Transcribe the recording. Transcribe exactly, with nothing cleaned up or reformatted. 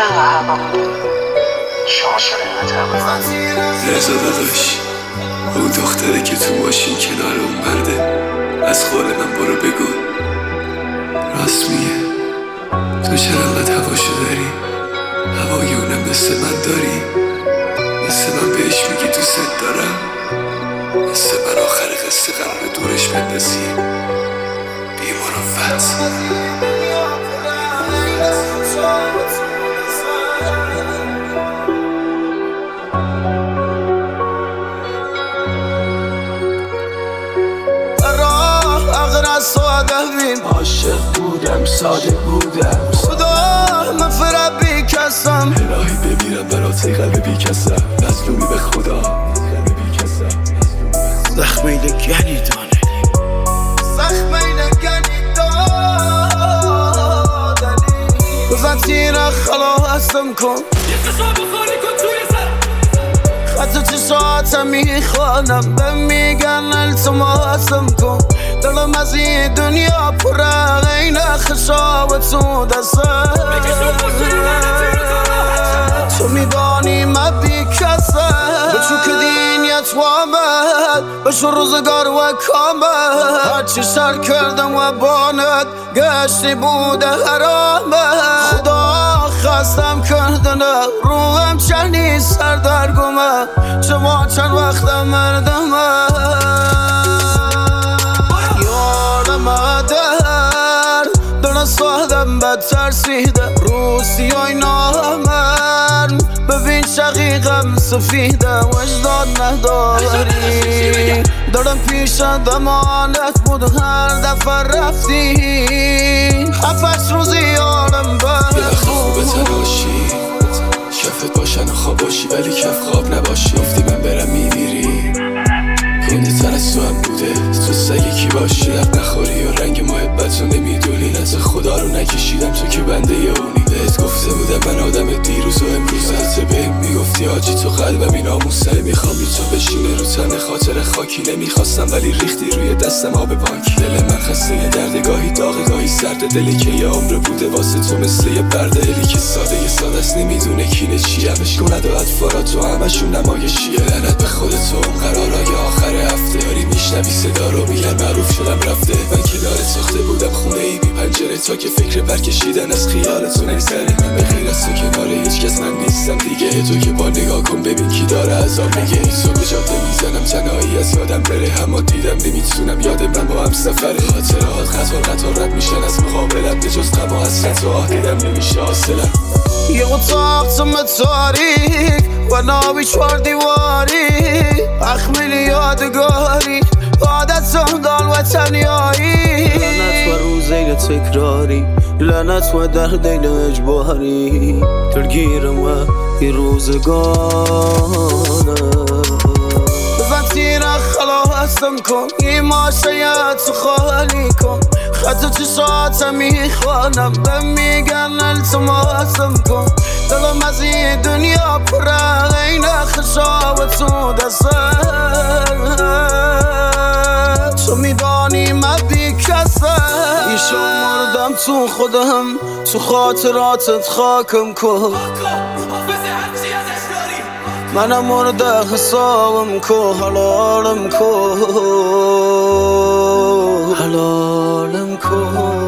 هوا شما چرا اینقدر هوا رضا داداش اون دختره که تو ماشین کنار اون مرده از خال من برو بگو راست میگه تو چرا انقدر هواشو داری هوای اونم مثل من داری مثل من بهش میگی دوست دارم مثل من آخر قصه قرار دورش بندازی بی مرافت عاشق بودم ساده بودم خدا مفرد بی کسم الهی بمیرم برات ای قلب بی کسم مظلومی به خدا زخمی لگنی دانلی زخمی لگنی دانلی بزن تیر خلاصم کن یه قصاب بخوری کن توی سر خط چه ساعتم میخوانم به میگن التماسم کن دلم از این دنیا پره این خشاب تو دستم تو میدانی من بی کسم بچو که دینیت وامد بشو روزگار و کامد هرچی سر کردم و بانت گشتی بوده حرامت خدا خستم کردنه روحم چنی سردرگمه چما چند وقتم مردمه سادم بد ترسیده روسیای نامن ببین شقیقم سفیده وجدان نداری دارم پیش دمانت بود هر دفعه رفتی هفتش روزی یارم بد یه وقت خوبه تلاشی کفت باشن و خواب باشی ولی کف خواب نباشی گفتی من برم میمیری گنده تر از تو هم بوده تو سگی کی باشی درد نخوری و رنگ محبت رو نمیدونی نزد خدا رو نکشیدم تو که بنده ی اونی بهت گفته بودم من آدم دیروز و امروزه حتی بهم میگفتی آجی تو قلبم این آموزه میخوام بی تو بشینه رو تن خاطر خاکی نمیخواستم ولی ریختی روی دستم آب پاکی دل من خسته یه درد گاهی داغ گاهی سرده دلی که یه عمر بوده واسه تو مثل یه برده دلی که ساده یه ساده است نمیدونه کینه چی همش کند و اطفارات تو همشون نمایشیه لعنت به خودت تو اون قرارای آخر هفته داری میشنوی صدا رو میگن معروف شدم رفته من کنار ساخته بودم خونه ای بی پنجره تا که فکر برکشیدن از خیالتو نگذره من به غیر از تو کنار هیچ کس من نیستم دیگه تو که با نگاه کن ببین کی داره عذاب میگه تو به جاده میزنم تنهایی از یادم بره اما دیدم نمیتونم یاد من با هم سفره خاطرات قطار قطار رد میشن از مقابلم به جز غم و حسرت و آه دیدم نمیشه حاصلم یه اتاق تم تاریک و نابی چوار دیواری اخمیل یادگاری عادت دال و تنیایی لعنت و روزین تکراری لعنت و دردین اجباری درگیرم و این روزگانه بزن تیر خلاصم کن این ماشیت تو خالی کن خط چه ساعتم میخوانم به میگن التماسم کن دلم از این دنیا پره این خشاب تو دستم تو میدانی من بی کسم ایشو مردم تو خودم تو خاطراتت خاکم کن منم مرده حسابم کن حلالم کن حلالم کن